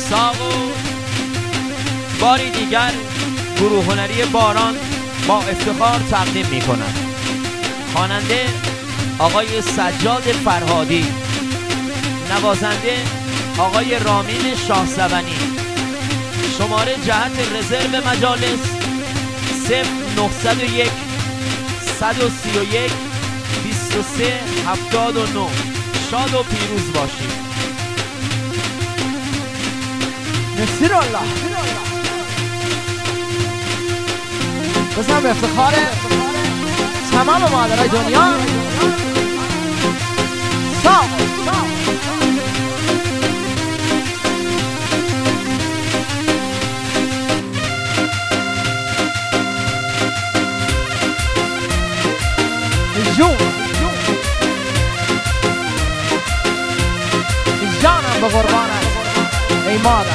ساغو باری دیگر گروه هنری باران با افتخار تقدیم می کند. خواننده آقای سجاد فرهادی، نوازنده آقای رامین شاهزبانی. شماره جهت رزرو مجالس 0901 131 23 79. شاد و پیروز باشید. نصیر الله بزن به افتخار تمام مادرای دنیا. جانم به قربانت ای مادر.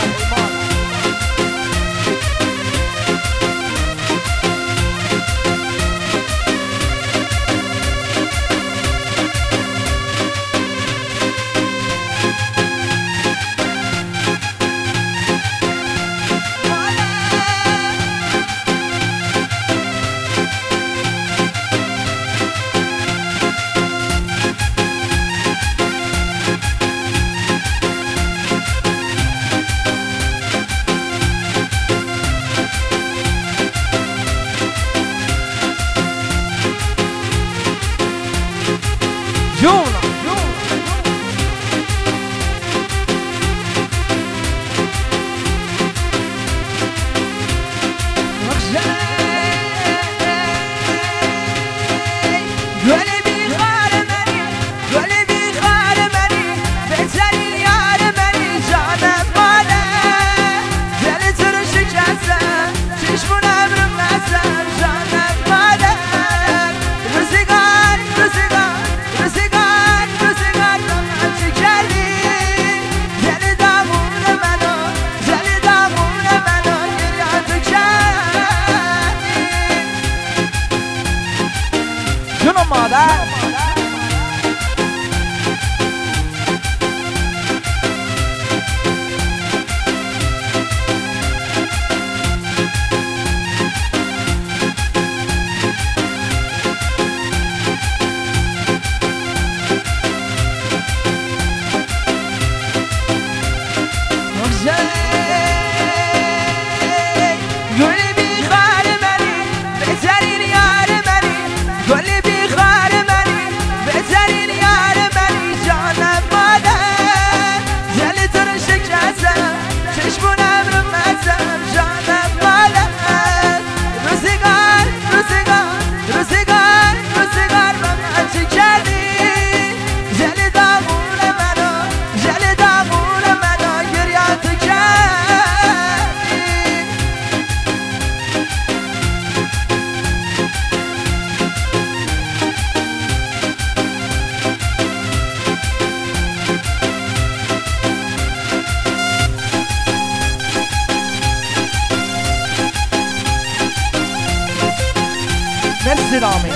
مرسی رامین.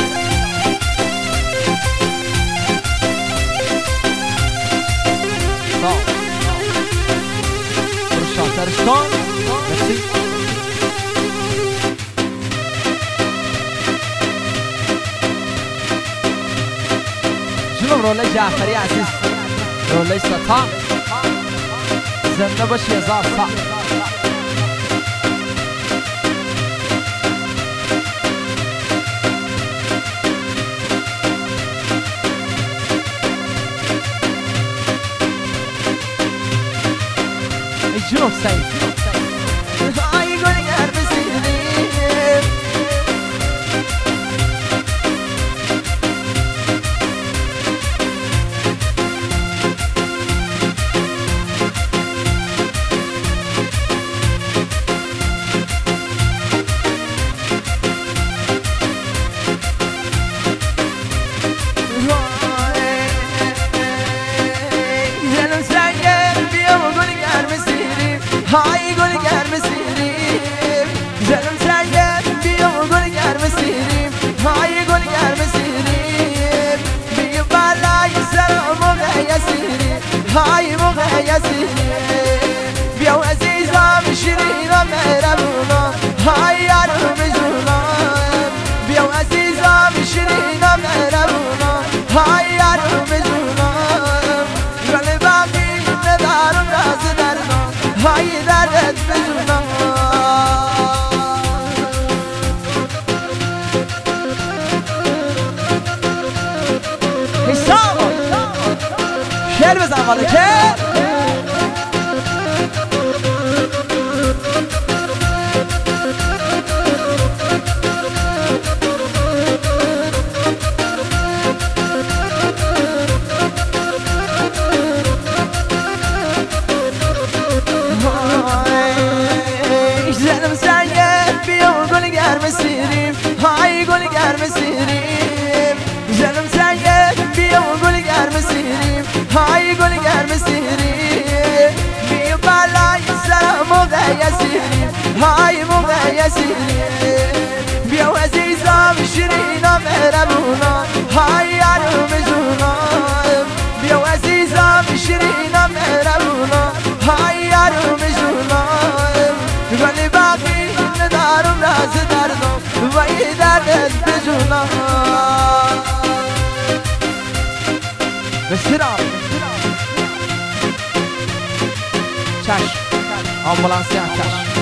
شاطرستان مرسی. جنوب روله جعفری عزیز، روله ستا زنده باشی 1000 سال. جنوب سعید ای گلگر بزیدیم های گل گرم سیریم جنم سرگرم بیا گل گرم سیریم های گل گرم سیریم بیا بالای سر موقع یسیریم های موقع یسیریم مالکه زنم سنگه بیا گل گرم سیریم های گل گرم سیریم زنم سنگه بیا گل گرم سیریم های گل گرم سیریم بیا بالای سرم موقع سیریم های موقع سیریم بیا عزیزم شیرینا مهربونا های یارم جونم بیا عزیزم شیرینا مهربونا های یارم جونم ولی باقی ندارم راز دردم و ای دردت بجونم بسیرم چشم آمبولانسی هم چشم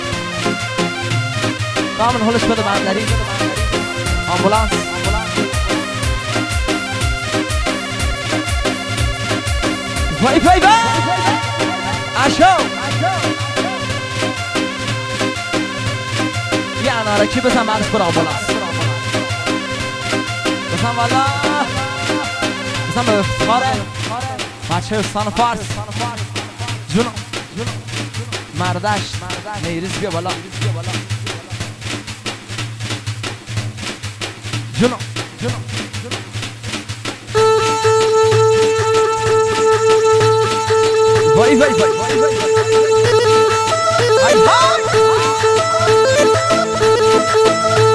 دامن حلش بده بندری آمبولانس وای وای وای اشو یه انارکی بزن بعدش بر آمبولانس بزن والا بزن به افتخاره بچه استان فارس جونم مردش نیریز بیا بالا جونم وای وای وای وای